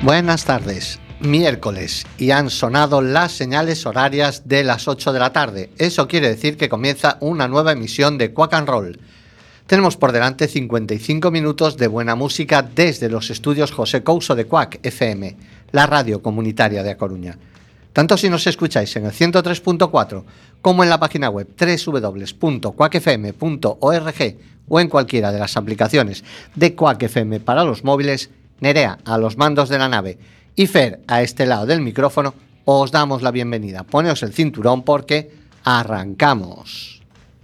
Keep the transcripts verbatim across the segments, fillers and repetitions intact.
Buenas tardes, miércoles, y han sonado las señales horarias de las ocho de la tarde. Eso quiere decir que comienza una nueva emisión de Quack and Roll. Tenemos por delante cincuenta y cinco minutos de buena música desde los estudios José Couso de Quack F M, la radio comunitaria de A Coruña. Tanto si nos escucháis en el ciento tres punto cuatro como en la página web doble u doble u doble u punto quack f m punto org o en cualquiera de las aplicaciones de Quack F M para los móviles, Nerea a los mandos de la nave y Fer a este lado del micrófono, os damos la bienvenida. Poneos el cinturón porque arrancamos.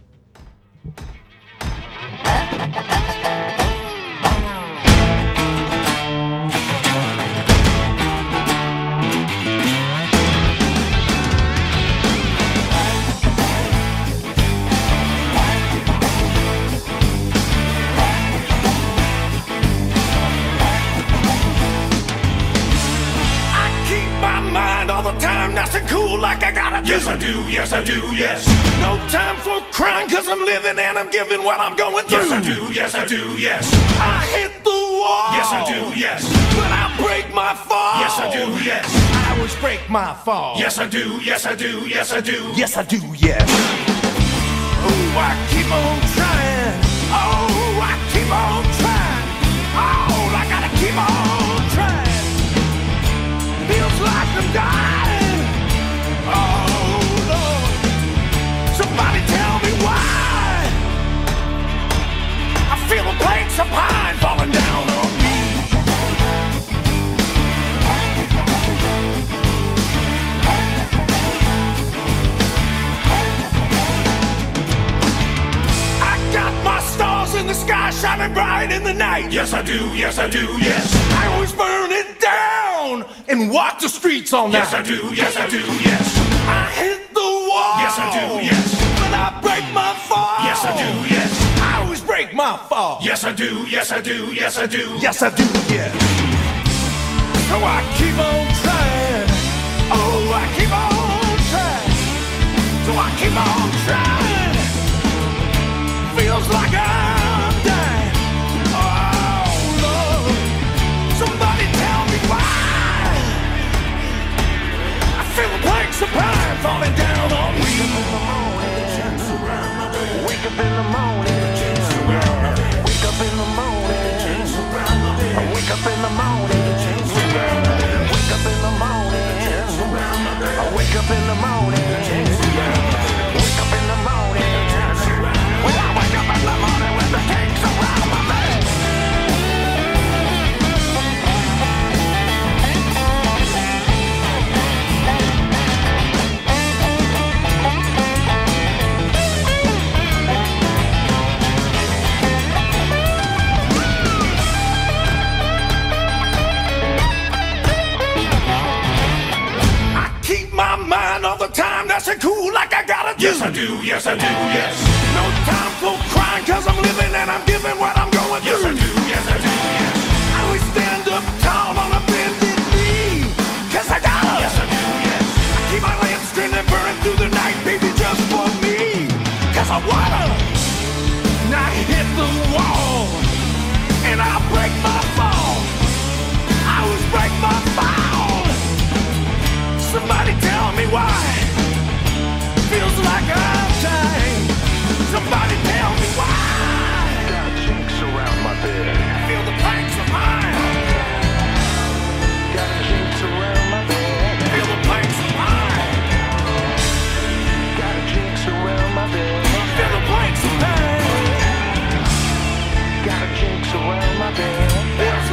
Cool like I gotta do. Yes I do, yes I do, yes. No time for crying cause I'm living and I'm giving what I'm going through. Yes I do, yes I do, yes. I hit the wall. Yes I do, yes. But I break my fall. Yes I do, yes. I always break my fall. Yes I do, yes I do, yes I do. Yes I do, yes. Oh, I keep on trying. Oh, I keep on trying. Oh, I gotta keep on trying. Feels like I'm dying. Oh Lord, somebody tell me why I feel the planks of pine falling down on me. I got my stars in the sky shining bright in the night. Yes I do, yes I do, yes. I always burn it down and walk the streets all night. Yes I do, yes I do, yes. I hit the wall. Yes I do, yes. But I break my fall. Yes I do, yes. I always break my fall. Yes I do, yes I do, yes I do. Yes I do, yes. So I keep on trying. Oh, I keep on trying. So I keep on trying. Feels like I'm dying. Oh Lord, somebody tell me why. Feel the planks of pine falling down on me. Wake up in the morning. Wake up in the morning. Wake up in the morning. Wake up in the morning. Wake up in the morning. Wake up in the morning. When I wake up in the morning with the cakes around my bed. Time that's it cool like I gotta do. Yes I do, yes I do, yes. No time for crying cause I'm living and I'm giving what I'm going through. Yes I do, yes I do, yes. I always stand up tall on a bended knee cause I gotta. Yes I do, yes. I keep my lamp stranded burning through the night, baby, just for me cause I wanna. And I hit the wall and I break my fall. I always break my fall. Somebody tell me why. Feels like I'm dying. Somebody tell me why. Got jinx around my bed. Feel the planks of pine. Got jinx around my bed. Feel the planks of pine. Got a jinx around my bed. Feel the planks of pine. Got a jinx around my bed.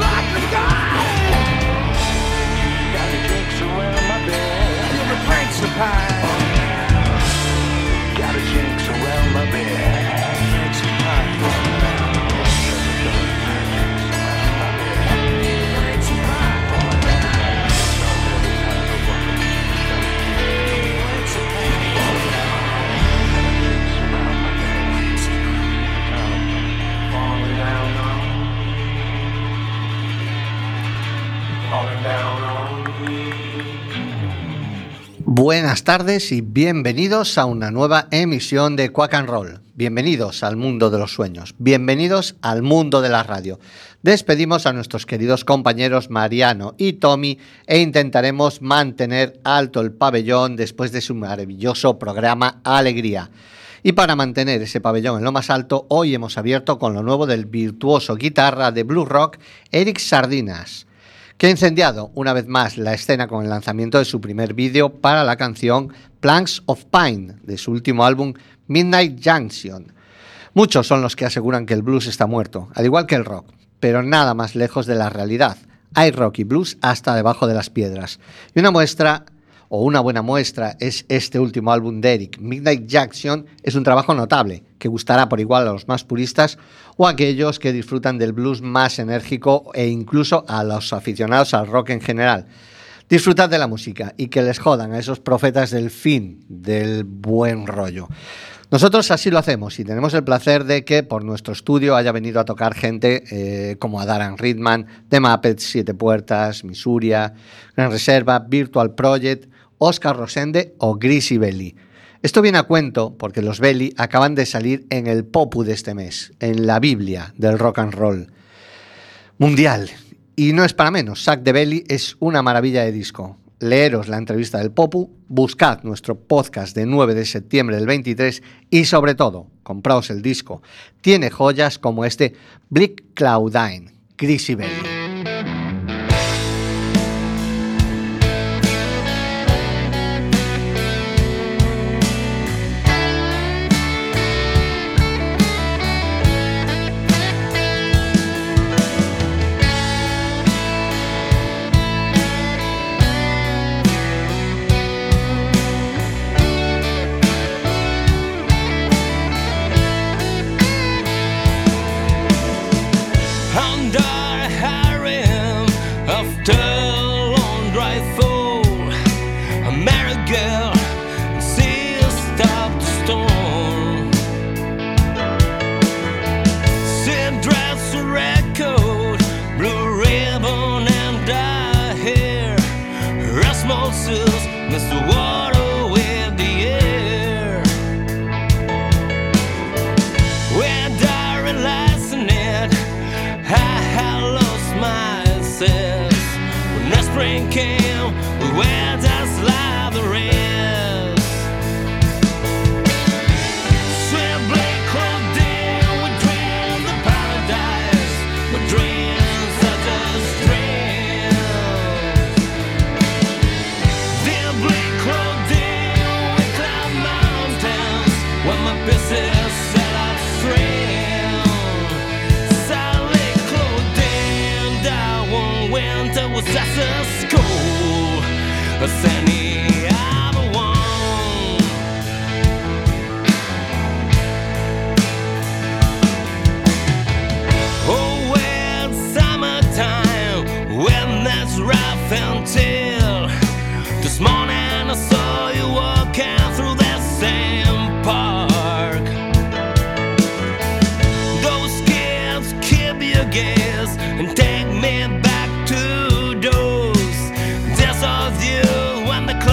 Buenas tardes y bienvenidos a una nueva emisión de Quack and Roll. Bienvenidos al mundo de los sueños, bienvenidos al mundo de la radio. Despedimos a nuestros queridos compañeros Mariano y Tommy e intentaremos mantener alto el pabellón después de su maravilloso programa Alegría. Y para mantener ese pabellón en lo más alto, hoy hemos abierto con lo nuevo del virtuoso guitarra de blues rock Eric Sardinas, que ha incendiado una vez más la escena con el lanzamiento de su primer vídeo para la canción Planks of Pine de su último álbum Midnight Junction. Muchos son los que aseguran que el blues está muerto, al igual que el rock, pero nada más lejos de la realidad. Hay rock y blues hasta debajo de las piedras. Y una muestra, o una buena muestra, es este último álbum de Eric. Midnight Junction es un trabajo notable, que gustará por igual a los más puristas o a aquellos que disfrutan del blues más enérgico e incluso a los aficionados al rock en general. Disfrutad de la música y que les jodan a esos profetas del fin del buen rollo. Nosotros así lo hacemos y tenemos el placer de que por nuestro estudio haya venido a tocar gente eh, como Adaran Ridman, The Muppets, Siete Puertas, Misuria, Gran Reserva, Virtual Project, Oscar Rosende o Greasy Belly. Esto viene a cuento porque los Belly acaban de salir en el Popu de este mes, en la Biblia del rock and roll mundial. Y no es para menos, Sack the Belly es una maravilla de disco. Leeros la entrevista del Popu, buscad nuestro podcast de nueve de septiembre del veintitrés y sobre todo, compraos el disco. Tiene joyas como este Bleak Cloudine, Greasy Belly. And take me back to those days of you when the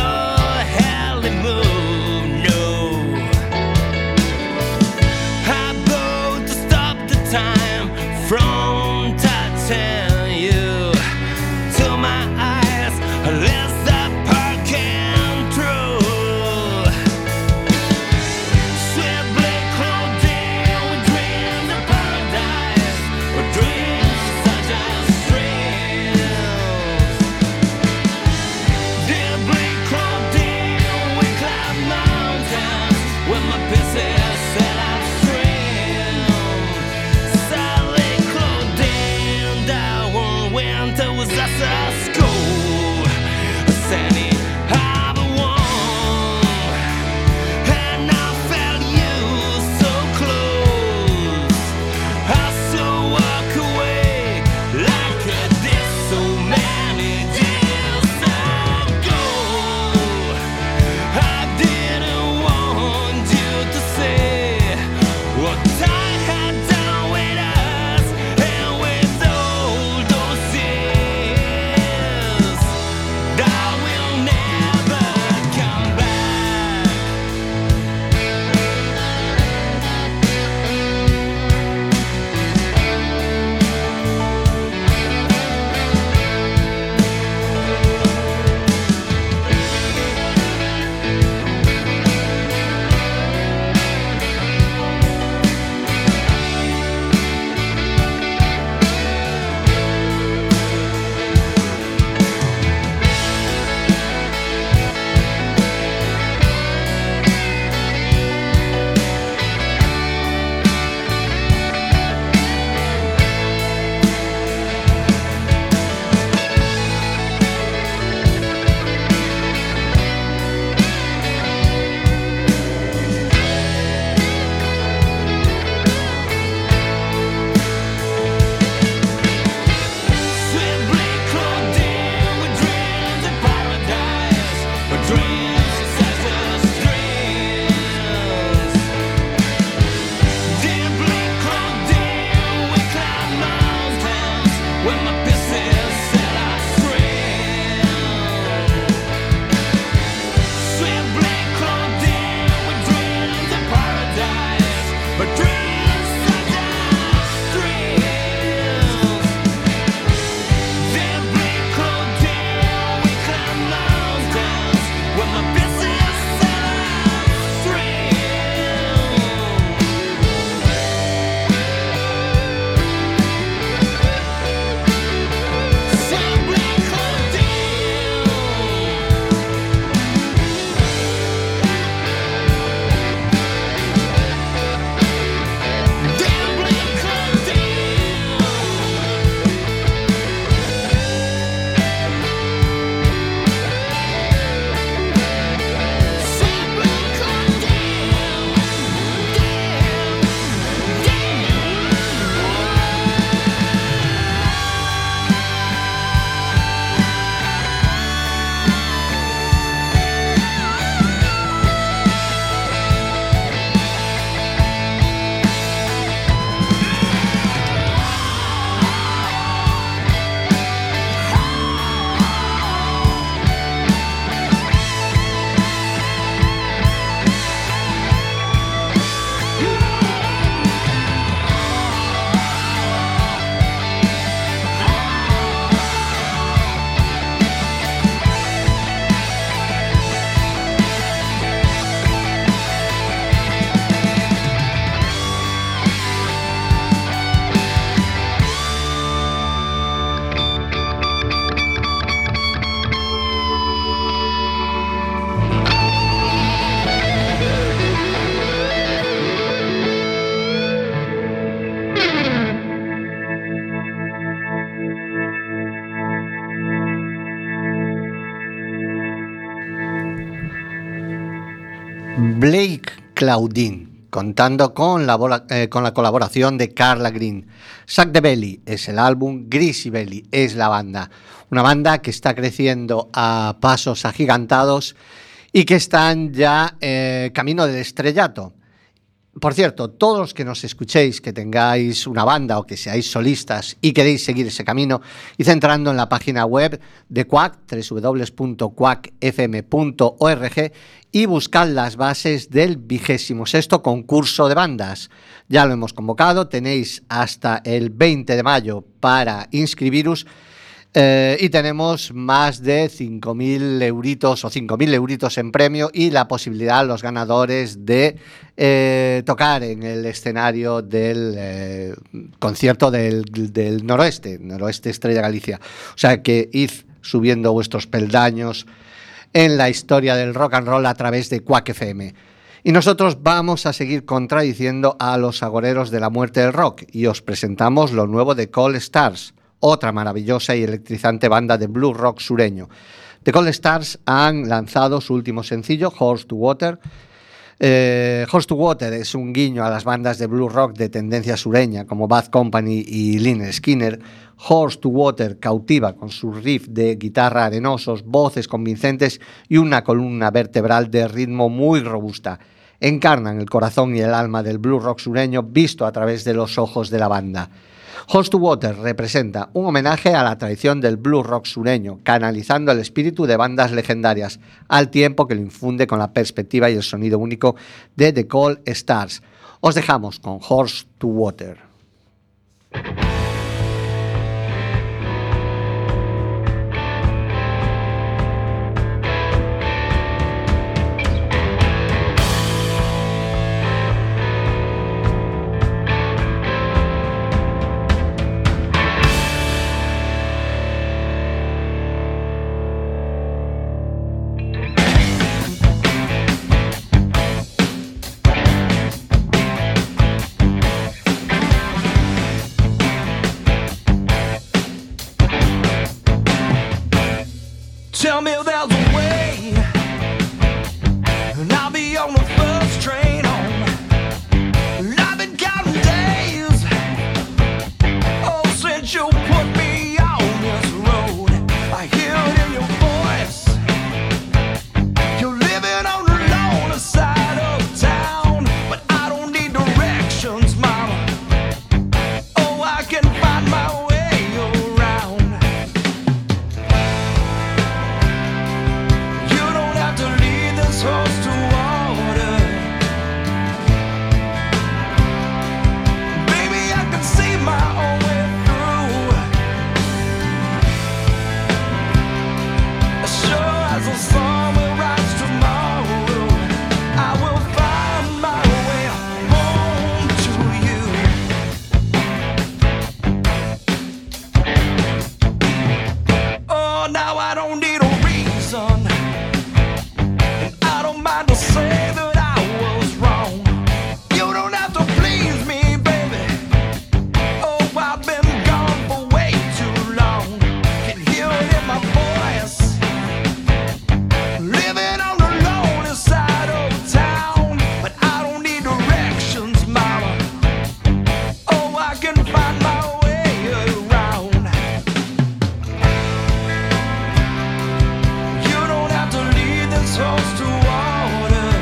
Blake Claudine, contando con la, bola, eh, con la colaboración de Carla Green. Suck the Belly es el álbum, Greasy Belly es la banda. Una banda que está creciendo a pasos agigantados y que están ya eh, camino del estrellato. Por cierto, todos los que nos escuchéis, que tengáis una banda o que seáis solistas y queréis seguir ese camino, id entrando en la página web de Quack, doble u doble u doble u punto quack f m punto org, y buscad las bases del vigésimo sexto concurso de bandas. Ya lo hemos convocado, tenéis hasta el veinte de mayo para inscribiros. Eh, y tenemos más de cinco mil euritos o cinco mil euritos en premio y la posibilidad a los ganadores de eh, tocar en el escenario del eh, concierto del, del Noroeste, Noroeste Estrella Galicia. O sea que id subiendo vuestros peldaños en la historia del rock and roll a través de Quack F M. Y nosotros vamos a seguir contradiciendo a los agoreros de la muerte del rock y os presentamos lo nuevo de Cold Stars, otra maravillosa y electrizante banda de blues rock sureño. The Cold Stars han lanzado su último sencillo, Horse to Water. Eh, Horse to Water es un guiño a las bandas de blues rock de tendencia sureña como Bad Company y Lynyrd Skynyrd. Horse to Water cautiva con sus riffs de guitarra arenosos, voces convincentes y una columna vertebral de ritmo muy robusta. Encarnan el corazón y el alma del blues rock sureño visto a través de los ojos de la banda. Horse to Water representa un homenaje a la tradición del blues rock sureño, canalizando el espíritu de bandas legendarias, al tiempo que lo infunde con la perspectiva y el sonido único de The Cold Stars. Os dejamos con Horse to Water. Tell me there's a way, and I'll be on the first train home. And I've been counting days, oh, since you put me on this road. I hear it in your voice, you're living on the lonely side of town. But I don't need directions, mama, oh, I can find my way. Horse to water, baby, I can see my own way through. As sure as the sun will rise tomorrow, I will find my way home to you. Oh, now I don't need a reason to say that I was wrong. You don't have to please me, baby. Oh, I've been gone for way too long. Can hear it in my voice, living on the lonely side of town. But I don't need directions, mama, oh, I can find my way around. You don't have to lead this horse to water.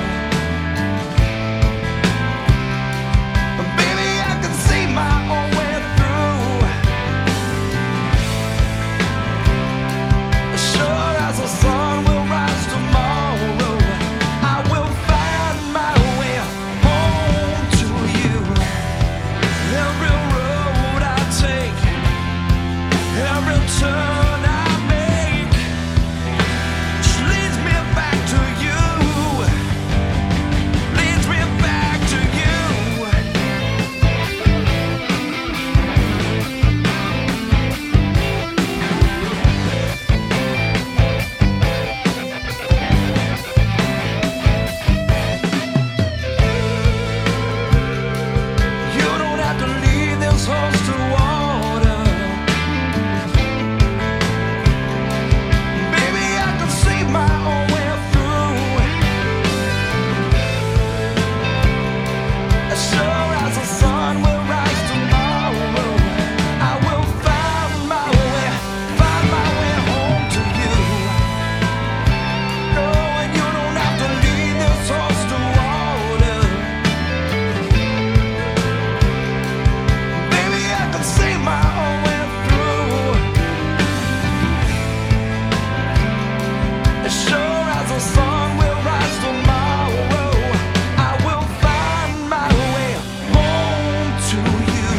sun will rise tomorrow. I will find my way home to you.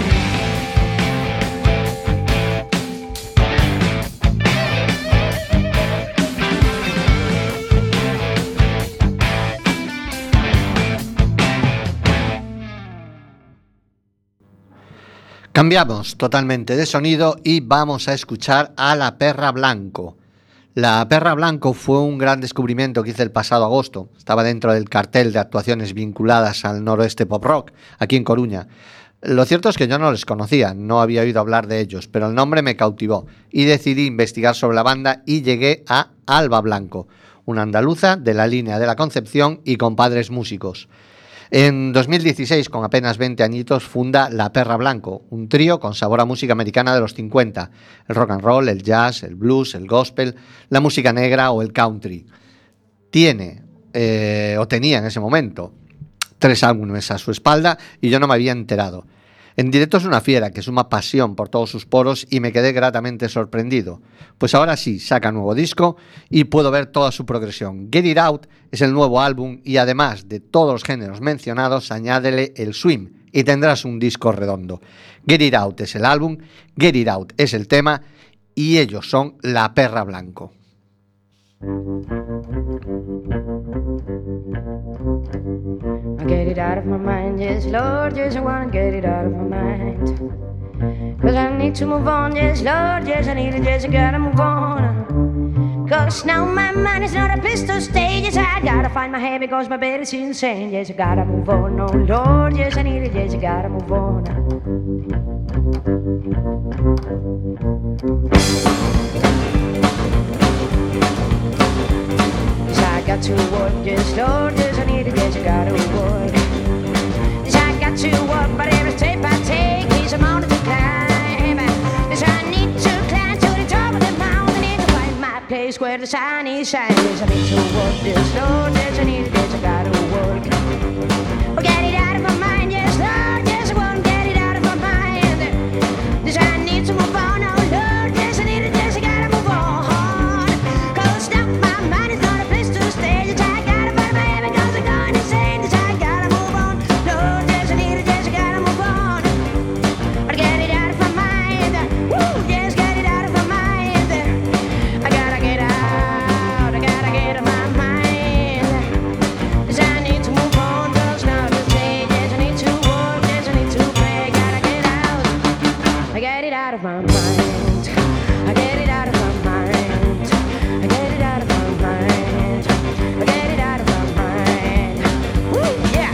Cambiamos totalmente de sonido y vamos a escuchar a La Perra Blanco. La Perra Blanco fue un gran descubrimiento que hice el pasado agosto. Estaba dentro del cartel de actuaciones vinculadas al noroeste pop rock, aquí en Coruña. Lo cierto es que yo no les conocía, no había oído hablar de ellos, pero el nombre me cautivó y decidí investigar sobre la banda y llegué a Alba Blanco, una andaluza de la línea de la Concepción y con padres músicos. En dos mil dieciséis, con apenas veinte añitos, funda La Perra Blanco, un trío con sabor a música americana de los cincuenta, el rock and roll, el jazz, el blues, el gospel, la música negra o el country. Tiene, eh, o tenía en ese momento, tres álbumes a su espalda y yo no me había enterado. En directo es una fiera que suma pasión por todos sus poros y me quedé gratamente sorprendido. Pues ahora sí, saca nuevo disco y puedo ver toda su progresión. Get It Out es el nuevo álbum y además de todos los géneros mencionados, añádele el swing y tendrás un disco redondo. Get It Out es el álbum, Get It Out es el tema y ellos son La Perra Blanco. I get it out of my mind, yes, Lord, yes, I wanna get it out of my mind. Cause I need to move on, yes, Lord, yes, I need it, yes, I gotta move on. Cause now my mind is not a pistol stage, yes, I gotta find my head because my bed is insane, yes, I gotta move on, oh Lord, yes, I need it, yes, I gotta move on. Yes, I got to work, yes, Lord, yes, I need it, yes, I gotta work. Yes, I got to work, but every step I take is a mountain to climb. Yes, I need to climb to the top of the mountain, I need to find my place where the sun is shining. Yes, I need to work, yes, Lord, yes, I need it, yes, I gotta work. Oh, get it out of my mind, yes, Lord, yes, I won't get it out of my mind. Yes, I need to move on, oh Lord, yes, I need it, yes, I gotta move on. Cause now my mind is not a place to stay, yes, I gotta find my head because I'm going insane. Yes, I gotta move on, Lord, yes, I need it, yes, I gotta move on. But get it out of my mind, woo, yes, get it out of my mind. I gotta get out, I gotta get out of my mind. Yes, I need to move on, cause now to stay, yes, I need to work, yes, I need to pray. Gotta get out, I get it out of my mind. I get it out of my mind. I get it out of my mind. I get it out of my mind. Woo, yeah.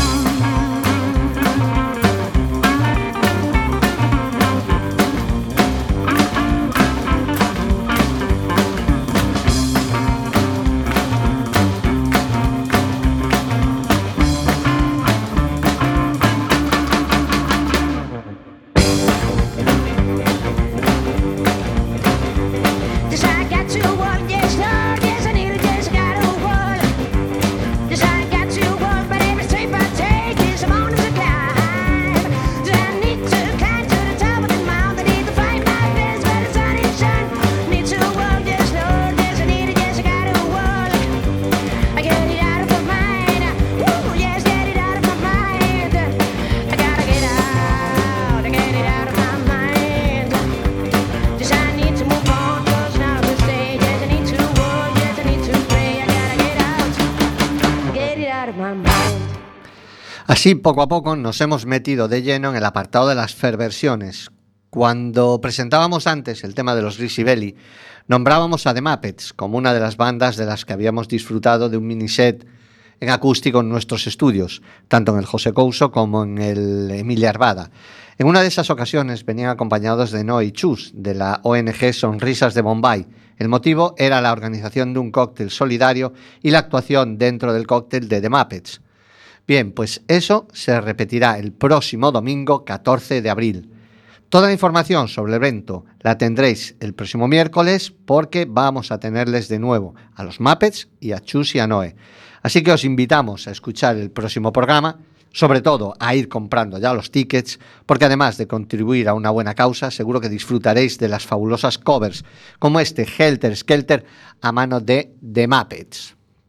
Yes, I got to work, yes, Lord, yes, I need it, yes, I gotta work. Yes, I got to work, but every step I take is a mountain to climb. Yes, I need to climb to the top of the mountain, need to find my place where the sun is shining. Need to work, yes, Lord, yes, I need it, yes, I gotta work. I get it out of my mind, woo, yes, get it out of my mind. I gotta get out, I get it out of my mind. Yes, I need to move on, cause now to stay, yes, I need to work, yes, I need to pray. I gotta get out, get it out of my mind. Así, poco a poco, nos hemos metido de lleno en el apartado de las Ferversiones. Cuando presentábamos antes el tema de los Greasy Belly, nombrábamos a The Muppets como una de las bandas de las que habíamos disfrutado de un miniset en acústico en nuestros estudios, tanto en el José Couso como en el Emilia Arvada. En una de esas ocasiones venían acompañados de Noe y Chus, de la O N G Sonrisas de Bombay. El motivo era la organización de un cóctel solidario y la actuación dentro del cóctel de The Muppets. Bien, pues eso se repetirá el próximo domingo catorce de abril. Toda la información sobre el evento la tendréis el próximo miércoles porque vamos a tenerles de nuevo a los Muppets y a Chus y a Noe. Así que os invitamos a escuchar el próximo programa, sobre todo a ir comprando ya los tickets, porque además de contribuir a una buena causa, seguro que disfrutaréis de las fabulosas covers, como este Helter Skelter a mano de The Muppets.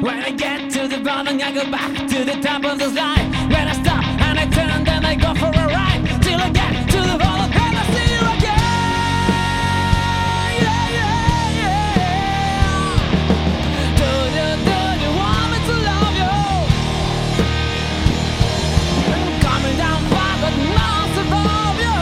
When I get to the bottom, I go back to the top of the slide. When I stop and I turn, then I go for a ride till I get to the bottom and I see you again. Yeah, yeah, yeah. Do you, do you want me to love you? Coming down far, but not above you.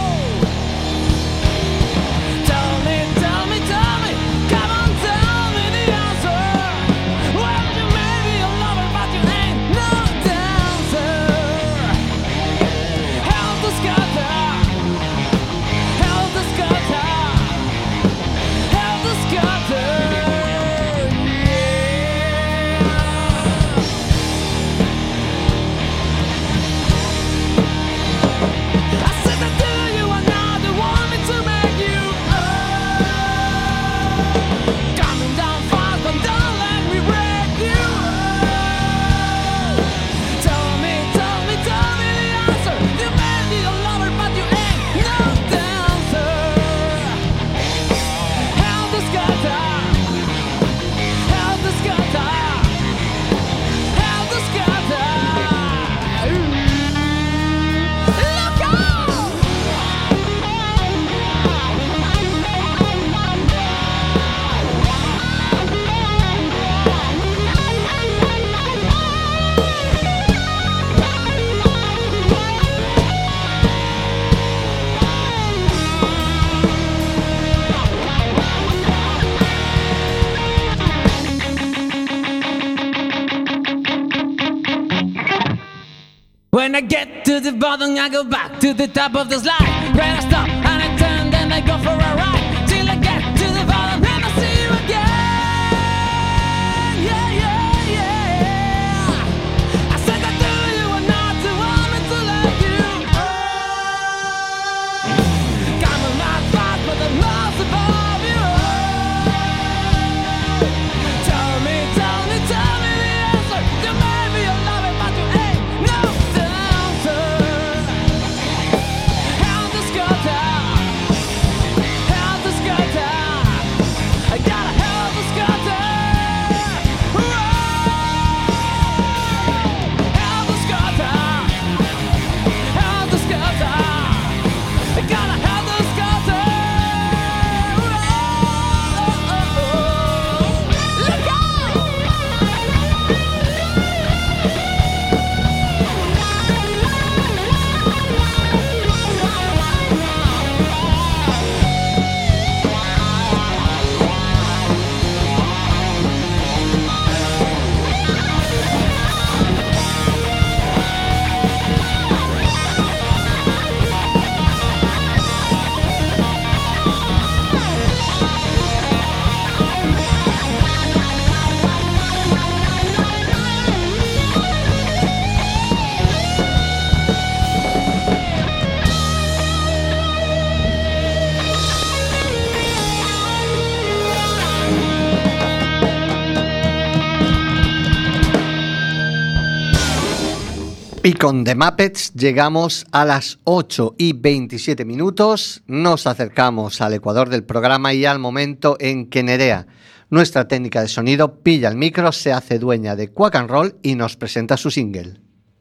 Tell me, tell me, tell me, come on, tell me the answer. Well, you may be a lover, but you ain't no dancer. Help the scatter, help the scatter, help the scatter, yeah. I said that to you, and now they want me to make you up. Coming down fast, but don't let me break you up. Tell me, tell me, tell me the answer. You may be a lover, but you ain't no dancer. Help the scatter, help the scatter, help the scatter. Look out! When I get to the bottom, I go back to the top of the slide. When I stop and I turn, then I go for a ride till I get to the bottom and I see you again. Yeah, yeah, yeah. I said that to you and not to want me to let you up. Coming out fast, but I'm lost above you. Tell me, tell me, tell me the answer. You may be a lover, but you ain't no dancer. Help the scatter, help the scatter. I gotta help the scatter. Help the scatter, help the scatter. I gotta help the scatter. Look out! Y con The Muppets llegamos a las ocho y veintisiete minutos, nos acercamos al ecuador del programa y al momento en que Nerea, nuestra técnica de sonido, pilla el micro, se hace dueña de Quack and Roll y nos presenta su single.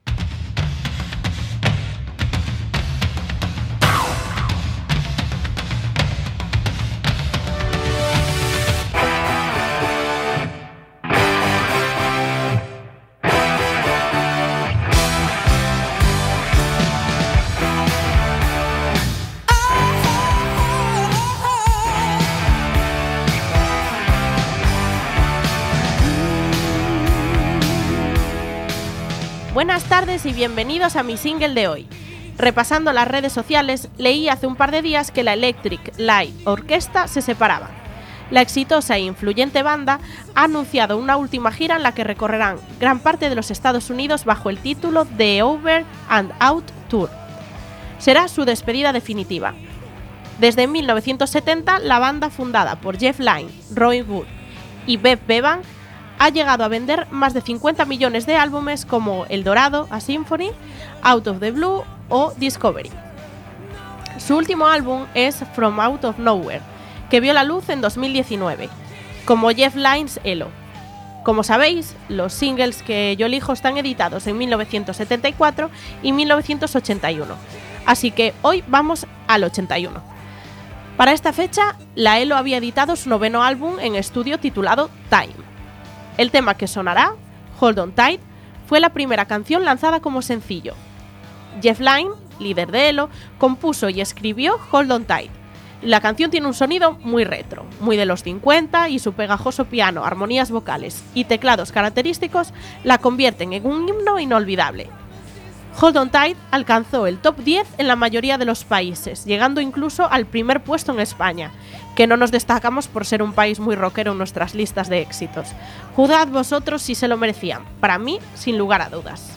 Buenas tardes y bienvenidos a mi single de hoy. Repasando las redes sociales, leí hace un par de días que la Electric Light Orchestra se separaban. La exitosa e influyente banda ha anunciado una última gira en la que recorrerán gran parte de los Estados Unidos bajo el título The Over and Out Tour. Será su despedida definitiva. Desde mil novecientos setenta, la banda fundada por Jeff Lynne, Roy Wood y Bev Bevan ha llegado a vender más de cincuenta millones de álbumes como El Dorado, A Symphony, Out of the Blue o Discovery. Su último álbum es From Out of Nowhere, que vio la luz en dos mil diecinueve, como Jeff Lynne's Elo. Como sabéis, los singles que yo elijo están editados en mil novecientos setenta y cuatro y mil novecientos ochenta y uno, así que hoy vamos al ochenta y uno. Para esta fecha, la E L O había editado su noveno álbum en estudio titulado Time. El tema que sonará, Hold On Tight, fue la primera canción lanzada como sencillo. Jeff Lynne, líder de E L O, compuso y escribió Hold On Tight. La canción tiene un sonido muy retro, muy de los cincuenta, y su pegajoso piano, armonías vocales y teclados característicos la convierten en un himno inolvidable. Hold On Tight alcanzó el top diez en la mayoría de los países, llegando incluso al primer puesto en España, que no nos destacamos por ser un país muy rockero en nuestras listas de éxitos. Juzgad vosotros si se lo merecían, para mí, sin lugar a dudas.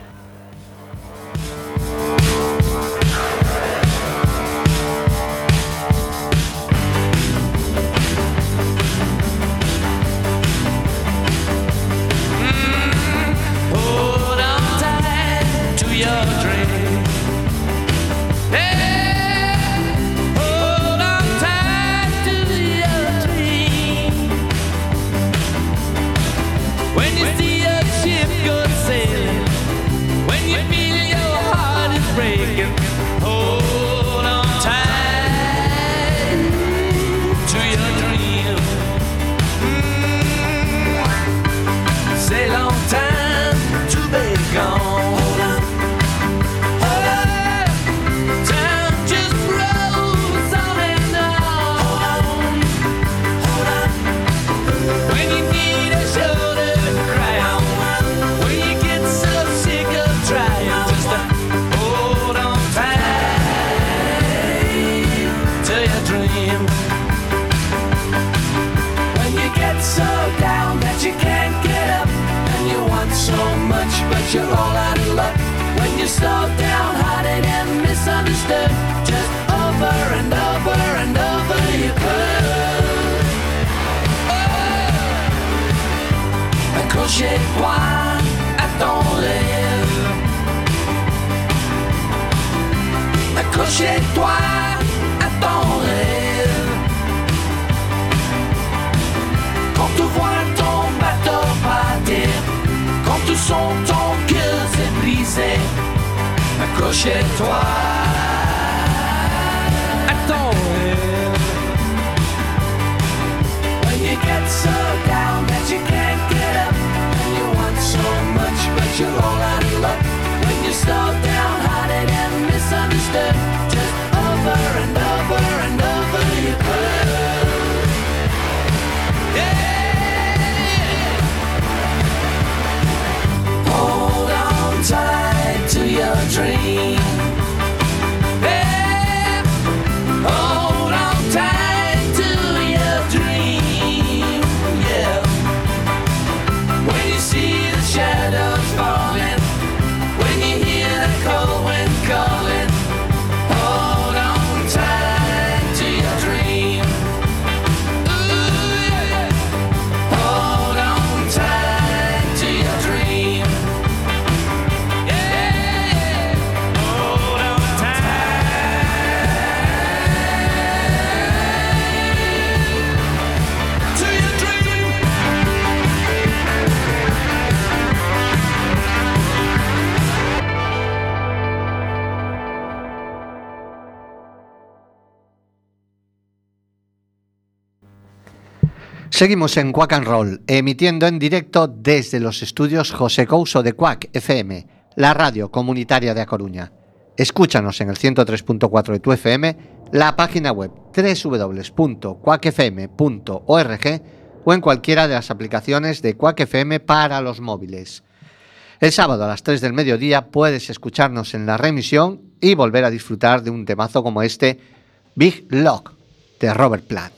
You're all out of luck when you're so downhearted and misunderstood. Just over and over and over you could. Oh. Accrochez-toi à ton rêve. Accrochez-toi à ton rêve. Quand tu vois ton bateau partir, quand tu sens ton cœur s'est brisé, accrochez-toi à ton rêve. When you get so down that you can't get up, and you want so much but you're all out of luck, when you're so downhearted and misunderstood, just over and over and over you could. Yeah. Tied to your dream. Hey, hold on tight to your dream. Yeah. When you see the shadows falling, when you hear the cold wind calling, hold on tight to your dream. Ooh, yeah. Hold on tight to your dream. Seguimos en Quack and Roll, emitiendo en directo desde los estudios José Couso de Quack F M, la radio comunitaria de A Coruña. Escúchanos en el ciento tres punto cuatro de tu F M, la página web doble u doble u doble u punto quack f m punto org o en cualquiera de las aplicaciones de Quack F M para los móviles. El sábado a las tres del mediodía puedes escucharnos en la remisión y volver a disfrutar de un temazo como este, Big Lock, de Robert Plant.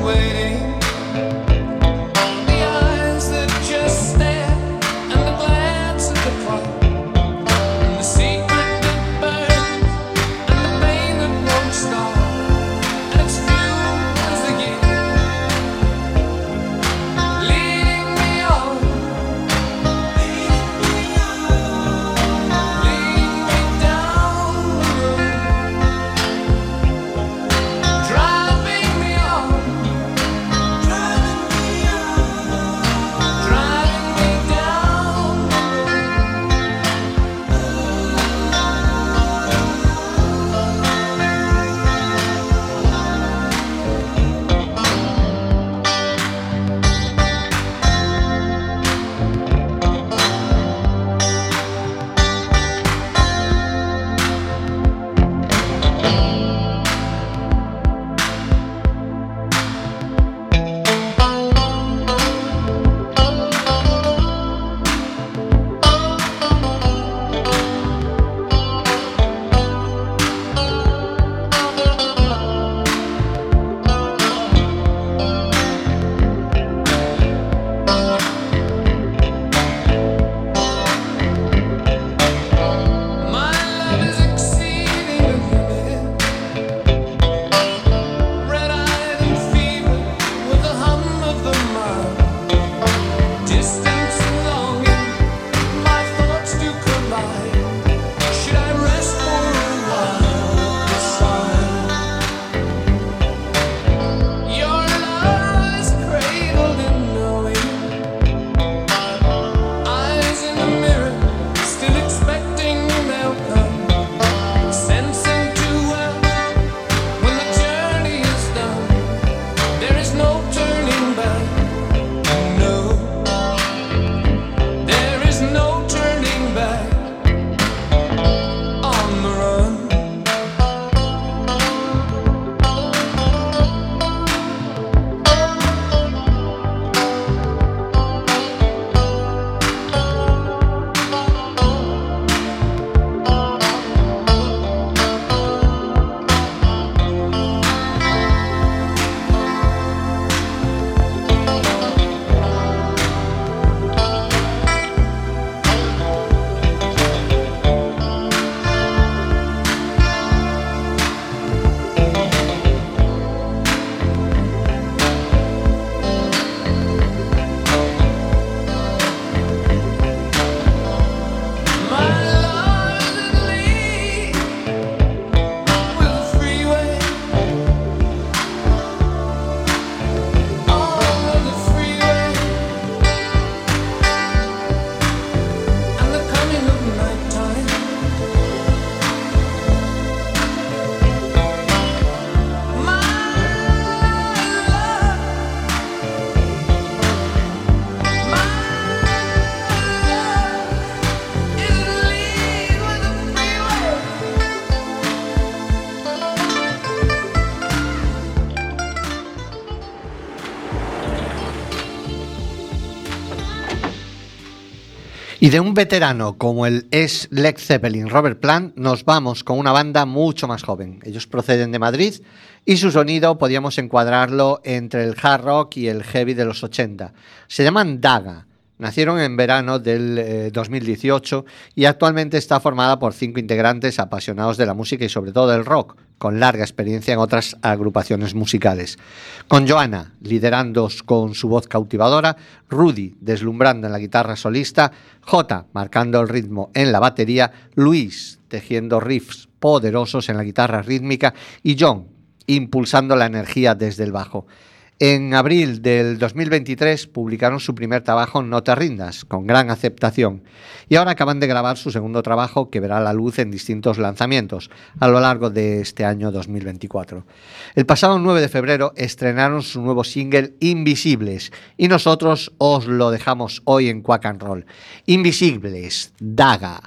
Y de un veterano como el es Led Zeppelin, Robert Plant, nos vamos con una banda mucho más joven. Ellos proceden de Madrid y su sonido podíamos encuadrarlo entre el hard rock y el heavy de los ochenta. Se llaman Daga. Nacieron en verano del eh, dos mil dieciocho y actualmente está formada por cinco integrantes apasionados de la música y sobre todo del rock, con larga experiencia en otras agrupaciones musicales. Con Joana liderando con su voz cautivadora, Rudy deslumbrando en la guitarra solista, Jota marcando el ritmo en la batería, Luis tejiendo riffs poderosos en la guitarra rítmica y John impulsando la energía desde el bajo. En abril del dos mil veintitrés publicaron su primer trabajo, No te rindas, con gran aceptación. Y ahora acaban de grabar su segundo trabajo, que verá la luz en distintos lanzamientos a lo largo de este año dos mil veinticuatro. El pasado nueve de febrero estrenaron su nuevo single, Invisibles, y nosotros os lo dejamos hoy en Quack and Roll. Invisibles, Daga.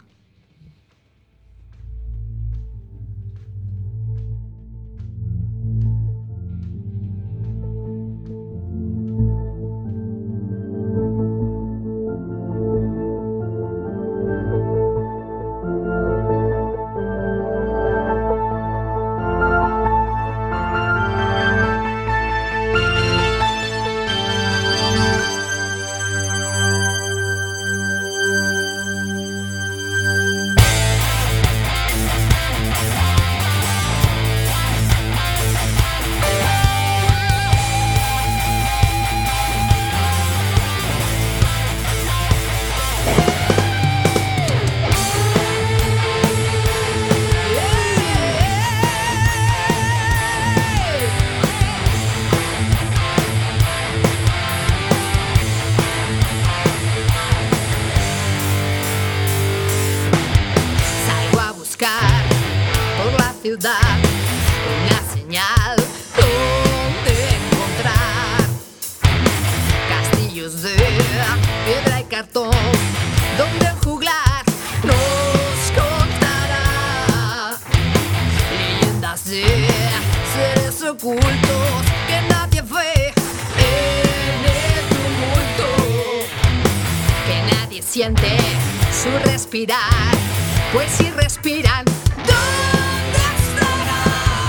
ciudad, una señal donde encontrar castillos de piedra y cartón, donde el juglar nos contará leyendas de seres ocultos que nadie ve en el tumulto, que nadie siente su respirar, pues si respiran, ¿dónde estarán?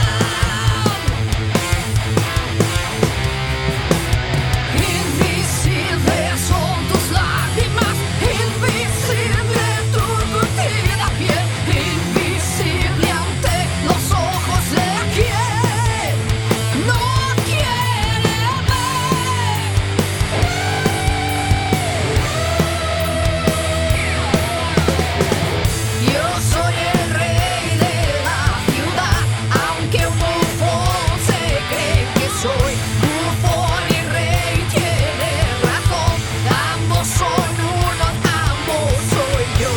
Invisibles son tus lágrimas, invisible tu curtida piel, invisible ante los ojos de quien no quiere ver. Yo soy el rey de la ciudad, aunque un bufón se cree que soy bufón y rey tiene razón, ambos son uno, ambos soy yo.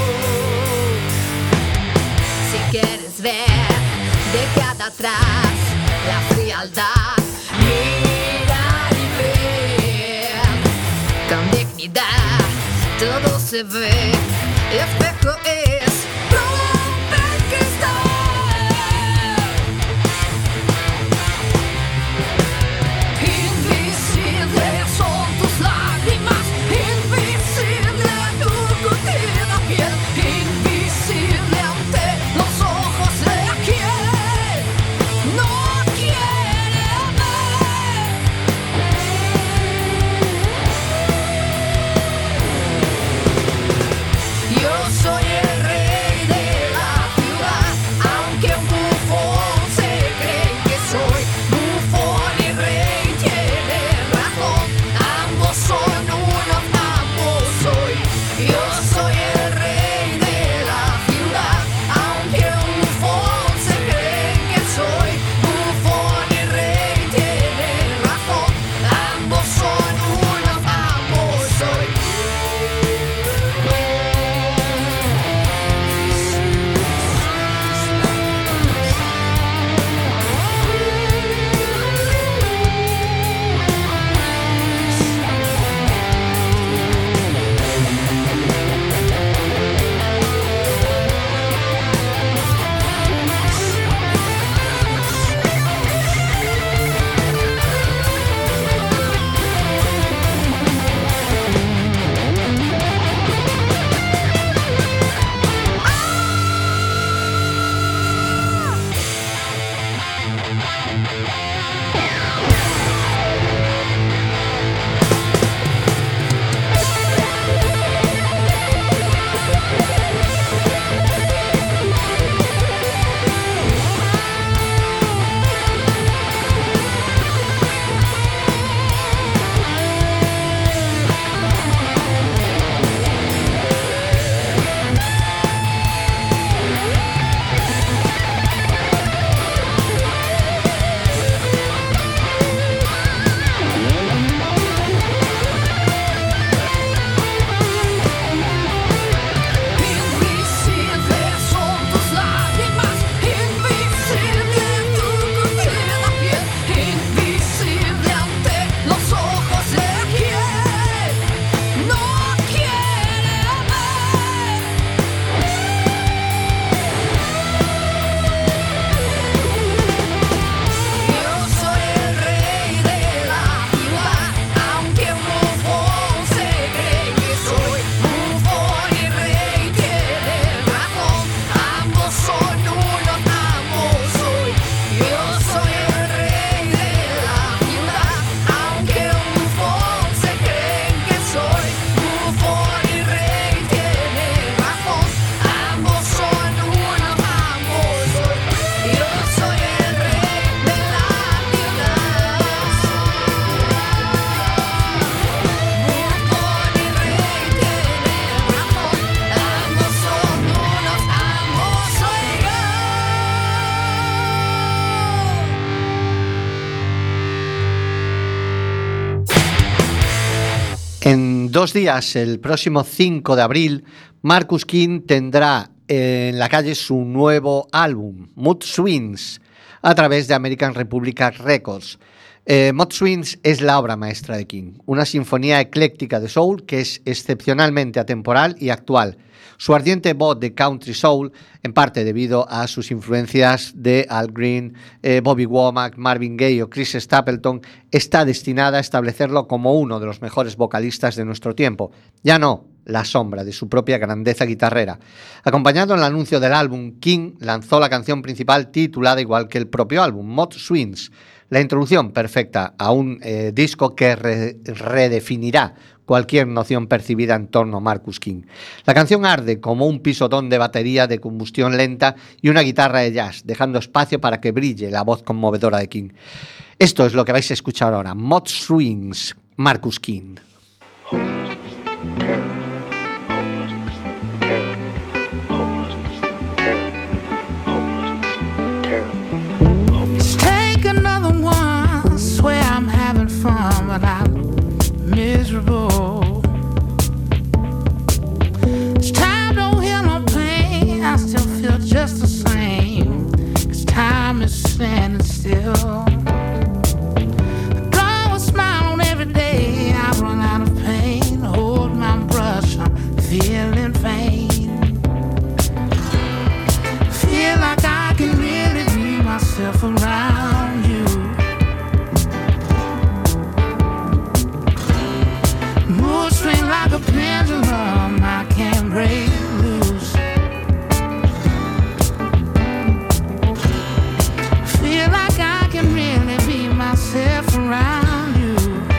Si quieres ver, dejad atrás la frialdad, mirar y ver con dignidad, todo se ve, espejo es romper cristal. Invisibles son tus lágrimas, invisible tu curtida piel, invisible ante los ojos de quien no quiere ver. Yo soy el rey de la ciudad, aunque un bufón se cree que soy bufón y rey tiene razón, ambos son uno, ambos soy. Yo soy el rey de la ciudad, aunque un bufón se cree que soy bufón y rey tiene razón, ambos son uno, ambos soy. Invisibles son tus lágrimas, invisible tu curtida piel, invisible ante los ojos de quien no quiere ver. Yo soy el rey de la ciudad, aunque un bufón se cree que soy bufón y rey tiene razón, ambos son uno, ambos soy. Yo soy el rey de la ciudad, aunque un bufón se cree que soy bufón y rey tiene razón, ambos son uno, ambos soy. Yo soy el rey de la ciudad, bufón y rey tiene razón, ambos son unos, ambos soy yo. En dos días, el próximo cinco de abril, Marcus King tendrá en la calle su nuevo álbum, Mood Swings, a través de American Republican Records. Eh, Mood Swings es la obra maestra de King, una sinfonía ecléctica de soul que es excepcionalmente atemporal y actual. Su ardiente voz de country soul, en parte debido a sus influencias de Al Green, eh, Bobby Womack, Marvin Gaye o Chris Stapleton, está destinada a establecerlo como uno de los mejores vocalistas de nuestro tiempo. Ya no la sombra de su propia grandeza guitarrera. Acompañado en el anuncio del álbum, King lanzó la canción principal titulada igual que el propio álbum, Mood Swings, la introducción perfecta a un eh, disco que re redefinirá cualquier noción percibida en torno a Marcus King. La canción arde como un pisotón de batería de combustión lenta y una guitarra de jazz, dejando espacio para que brille la voz conmovedora de King. Esto es lo que vais a escuchar ahora, Mood Swings, Marcus King. But I'm miserable. This time don't hear no pain, I still feel just the same. Cause time is standing still. I draw a smile on every day, I run out of pain. Hold my brush, I'm feeling pain. Feel like I can really be myself around you. Swing like a pendulum, I can't break loose. Feel like I can really be myself around you.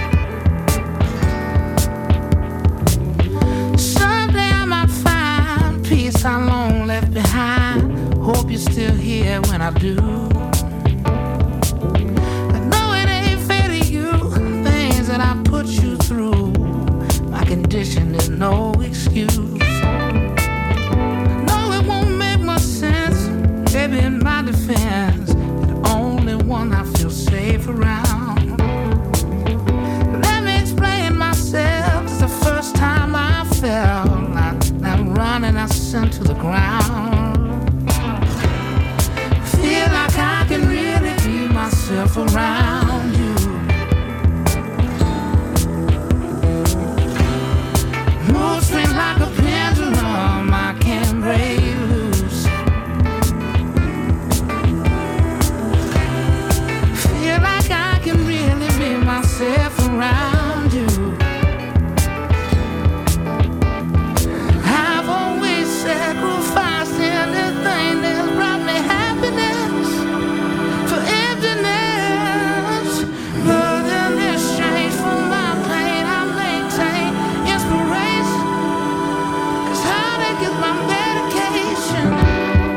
Someday I might find peace I long left behind. Hope you're still here when I do. I know it ain't fair to you, things that I put you through. Condition is no excuse. No, it won't make much sense. Baby, in my defense, the only one I feel safe around. Let me explain myself. It's the first time I felt like I'm running, I sent to the ground. Feel like I can really be myself around you. Swing like a pendulum, I can't break loose. Feel like I can really be myself around you. I've always sacrificed anything that's brought me happiness for emptiness. But in exchange for my pain, I maintain inspiration. My medication.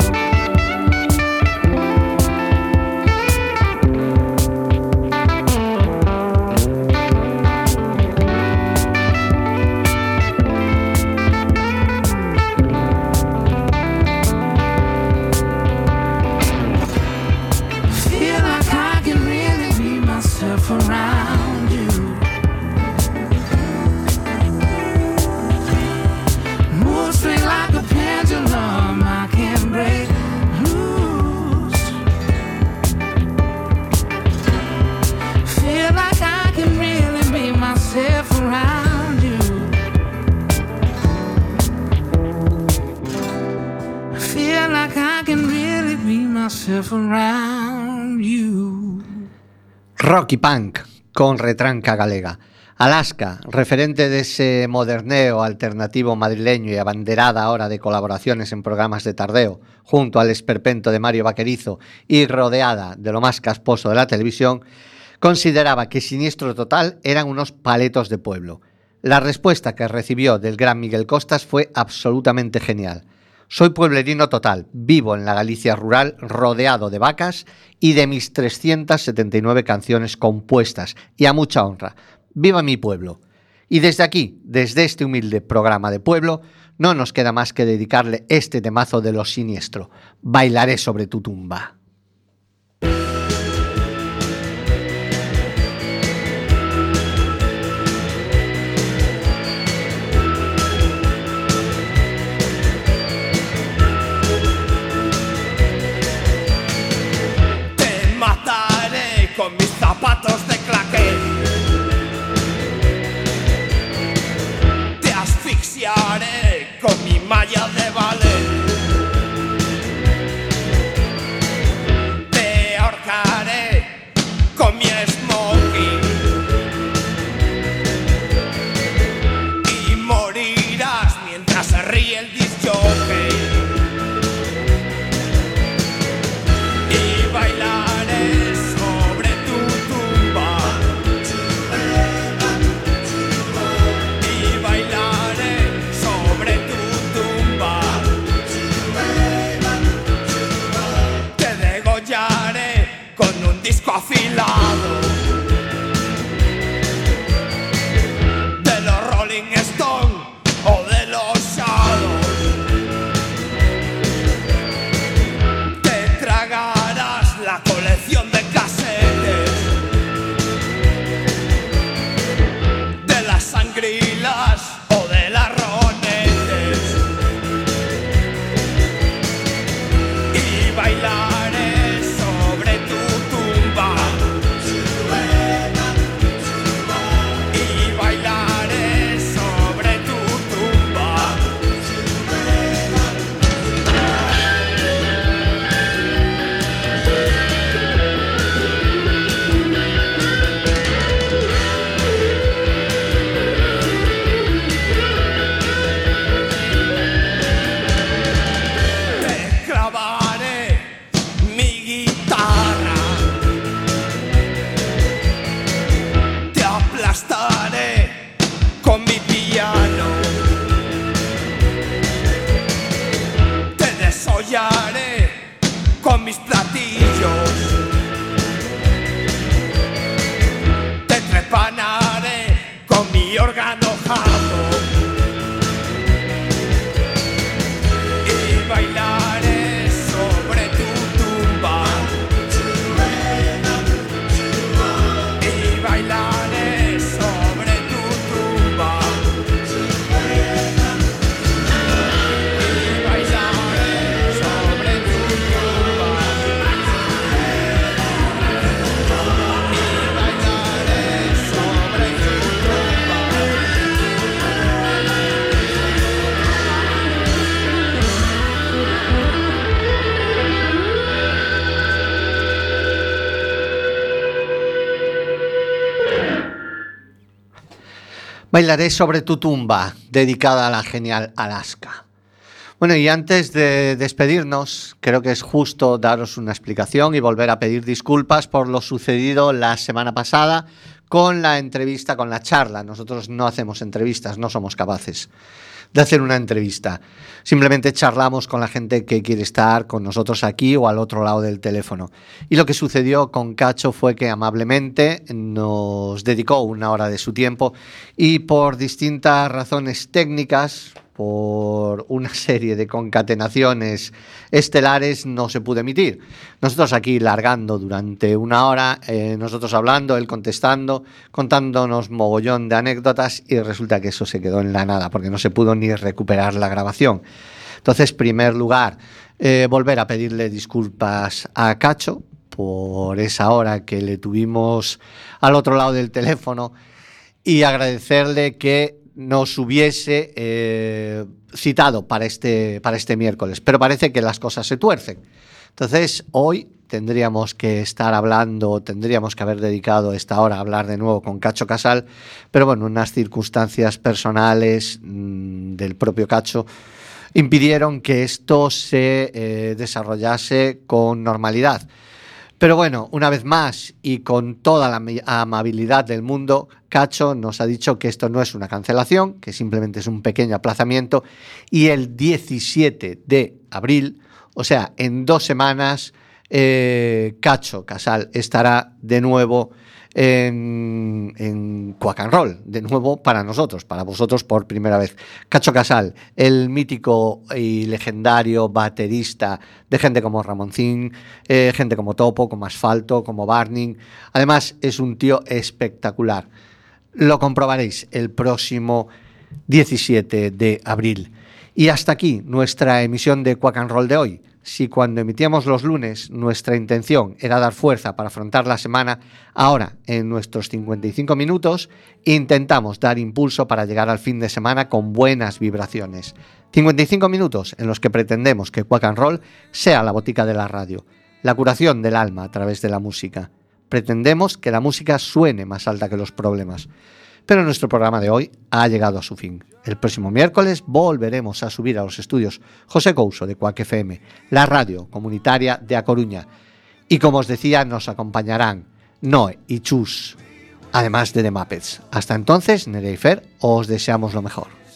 Feel like I can really be myself around you. Move straight like a pendulum, I can't break loose. Feel like I can really be myself around you. Feel like I can really be myself around you. Rocky Punk con retranca galega. Alaska, referente de ese moderneo alternativo madrileño y abanderada ahora de colaboraciones en programas de tardeo, junto al esperpento de Mario Vaquerizo y rodeada de lo más casposo de la televisión, consideraba que Siniestro Total eran unos paletos de pueblo. La respuesta que recibió del gran Miguel Costas fue absolutamente genial. Soy pueblerino total, vivo en la Galicia rural rodeado de vacas y de mis trescientas setenta y nueve canciones compuestas, y a mucha honra. ¡Viva mi pueblo! Y desde aquí, desde este humilde programa de pueblo, no nos queda más que dedicarle este temazo de Los Siniestro. Bailaré sobre tu tumba. Bailaré sobre tu tumba, dedicada a la genial Alaska. Bueno, y antes de despedirnos, creo que es justo daros una explicación y volver a pedir disculpas por lo sucedido la semana pasada con la entrevista, con la charla. Nosotros no hacemos entrevistas, no somos capaces de hacer una entrevista. Simplemente charlamos con la gente que quiere estar con nosotros aquí o al otro lado del teléfono. Y lo que sucedió con Cacho fue que amablemente nos dedicó una hora de su tiempo y por distintas razones técnicas, por una serie de concatenaciones estelares, no se pudo emitir. Nosotros aquí largando durante una hora, eh, nosotros hablando, él contestando, contándonos mogollón de anécdotas y resulta que eso se quedó en la nada porque no se pudo ni recuperar la grabación. Entonces, en primer lugar, eh, volver a pedirle disculpas a Cacho por esa hora que le tuvimos al otro lado del teléfono y agradecerle que nos hubiese eh, citado para este, para este miércoles, pero parece que las cosas se tuercen. Entonces, hoy tendríamos que estar hablando, tendríamos que haber dedicado esta hora a hablar de nuevo con Cacho Casal, pero bueno, unas circunstancias personales mmm, del propio Cacho impidieron que esto se eh, desarrollase con normalidad. Pero bueno, una vez más y con toda la amabilidad del mundo, Cacho nos ha dicho que esto no es una cancelación, que simplemente es un pequeño aplazamiento y el diecisiete de abril, o sea, en dos semanas, eh, Cacho Casal estará de nuevo en, en Quack and Roll, de nuevo para nosotros, para vosotros por primera vez. Cacho Casal, el mítico y legendario baterista de gente como Ramoncín, eh, gente como Topo, como Asfalto, como Burning. Además, es un tío espectacular. Lo comprobaréis el próximo diecisiete de abril. Y hasta aquí nuestra emisión de Quack and Roll de hoy. Si cuando emitíamos los lunes nuestra intención era dar fuerza para afrontar la semana, ahora en nuestros cincuenta y cinco minutos intentamos dar impulso para llegar al fin de semana con buenas vibraciones. cincuenta y cinco minutos en los que pretendemos que Quack and Roll sea la botica de la radio, la curación del alma a través de la música. Pretendemos que la música suene más alta que los problemas. Pero nuestro programa de hoy ha llegado a su fin. El próximo miércoles volveremos a subir a los estudios José Couso de Quack F M, la radio comunitaria de A Coruña. Y como os decía, nos acompañarán Noe y Chus, además de The Muppets. Hasta entonces, Nerea y Fer, os deseamos lo mejor.